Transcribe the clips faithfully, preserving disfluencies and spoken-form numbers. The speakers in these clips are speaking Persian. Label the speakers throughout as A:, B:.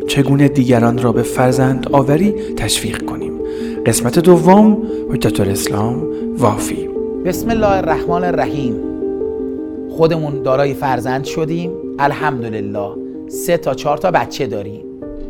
A: چگونه دیگران را به فرزند آوری تشویق کنیم. قسمت دوم، حجت الاسلام وافی.
B: بسم الله الرحمن الرحیم. خودمون دارای فرزند شدیم، الحمدلله، سه تا چهار تا بچه داریم.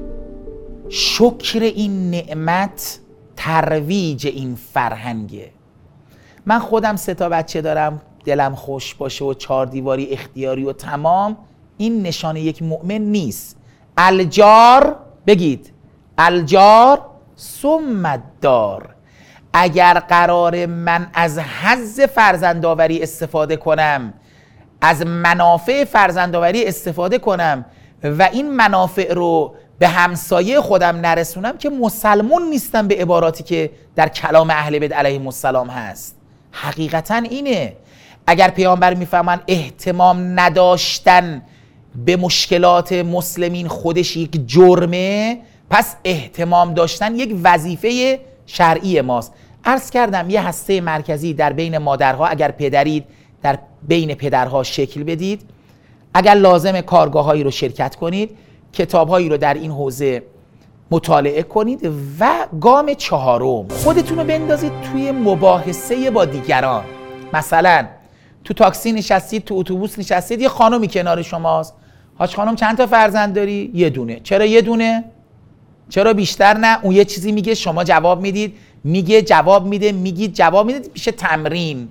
B: شکر این نعمت ترویج این فرهنگه. من خودم سه تا بچه دارم، دلم خوش باشه و چهار دیواری اختیاری و تمام، این نشانه یک مؤمن نیست. الجار، بگید الجار ثم الدار. اگر قرار من از حظ فرزندآوری استفاده کنم، از منافع فرزندآوری استفاده کنم و این منافع رو به همسایه خودم نرسونم، که مسلمون نیستم به عباراتی که در کلام اهل بیت علیهم السلام هست. حقیقتا اینه. اگر پیامبر میفهمن اهتمام نداشتن به مشکلات مسلمین خودش یک جرمه، پس اهتمام داشتن یک وظیفه شرعی ماست. عرض کردم یه هسته مرکزی در بین مادرها، اگر پدرید در بین پدرها شکل بدید، اگر لازم کارگاه‌هایی رو شرکت کنید، کتاب‌هایی رو در این حوزه مطالعه کنید و گام چهارم، خودتون رو بندازید توی مباحثه با دیگران. مثلا تو تاکسی نشستید، تو اتوبوس نشستید، یه خانومی کنار شماست. حاج خانم چند تا فرزند داری؟ یه دونه. چرا یه دونه؟ چرا بیشتر نه؟ اون یه چیزی میگه، شما جواب میدید، میگه جواب میده، میگید جواب میدید، میشه تمرین.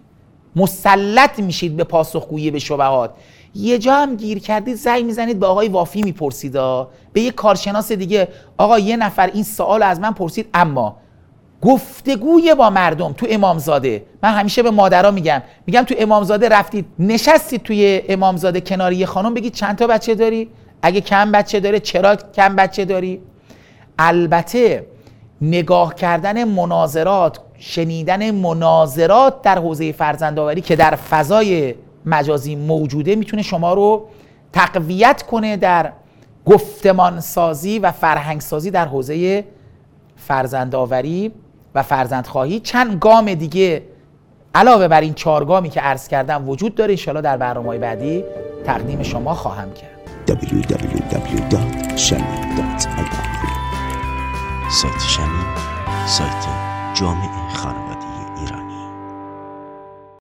B: مسلط میشید به پاسخگویی به شبهات. یه جا هم گیر کردید، زنگ میزنید به آقای وافی میپرسید، به یه کارشناس دیگه، آقا یه نفر این سوال از من پرسید. اما گفتگوی با مردم تو امامزاده، من همیشه به مادرها میگم میگم تو امامزاده رفتید نشستید توی امامزاده کنار یه خانم، بگید چند تا بچه داری؟ اگه کم بچه داره چرا کم بچه داری؟ البته نگاه کردن مناظرات، شنیدن مناظرات در حوزه فرزندآوری که در فضای مجازی موجوده، میتونه شما رو تقویت کنه در گفتمان سازی و فرهنگ سازی در حوزه فرزندآوری و فرزندخواهی. چند گام دیگه علاوه بر این چهار گامی که عرض کردم وجود داره، انشالله در برنامه‌های بعدی تقدیم شما خواهم کرد.
C: دبلیو دبلیو دبلیو دات شمی دات آی آر. سایت شمی، سایت جامعه خانواده.